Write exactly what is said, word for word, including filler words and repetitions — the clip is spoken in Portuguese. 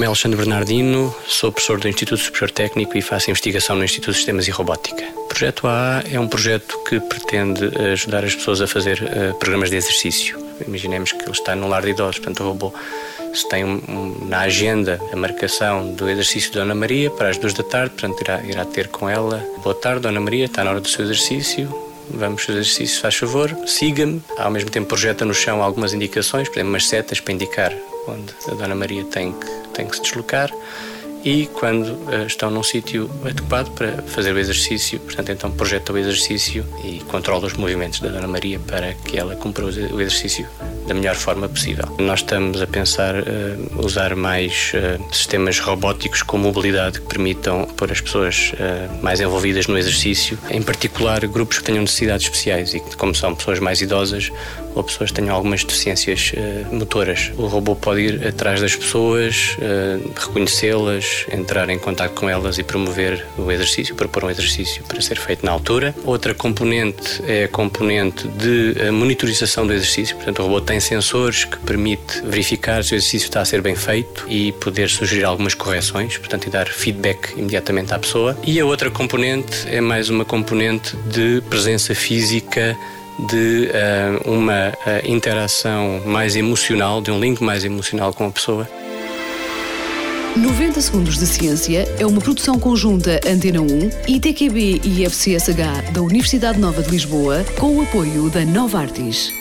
Alexandre Bernardino, sou professor do Instituto Superior Técnico e faço investigação no Instituto de Sistemas e Robótica. O Projeto A A é um projeto que pretende ajudar as pessoas a fazer uh, programas de exercício. Imaginemos que ele está num lar de idosos, portanto o robô, se tem um, um, na agenda a marcação do exercício da Dona Maria para as duas da tarde, portanto irá, irá ter com ela: boa tarde, Dona Maria, está na hora do seu exercício, vamos fazer exercício, faz favor, siga-me. Ao mesmo tempo projeta no chão algumas indicações, por exemplo, umas setas para indicar onde a Dona Maria tem que, tem que se deslocar. E quando uh, estão num sítio adequado para fazer o exercício, portanto, então projeta o exercício e controla os movimentos da Dona Maria para que ela cumpra o exercício da melhor forma possível. Nós estamos a pensar uh, usar mais uh, sistemas robóticos com mobilidade que permitam pôr as pessoas uh, mais envolvidas no exercício, em particular grupos que tenham necessidades especiais e que, como são pessoas mais idosas ou pessoas que tenham algumas deficiências uh, motoras. O robô pode ir atrás das pessoas, uh, reconhecê-las, entrar em contato com elas e promover o exercício, propor um exercício para ser feito na altura. Outra componente é a componente de monitorização do exercício, portanto o robô tem sensores que permite verificar se o exercício está a ser bem feito e poder sugerir algumas correções, portanto e dar feedback imediatamente à pessoa. E a outra componente é mais uma componente de presença física, de uh, uma uh, interação mais emocional, de um link mais emocional com a pessoa. noventa Segundos de Ciência é uma produção conjunta Antena um, I T Q B e I F C S H da Universidade Nova de Lisboa, com o apoio da Novartis.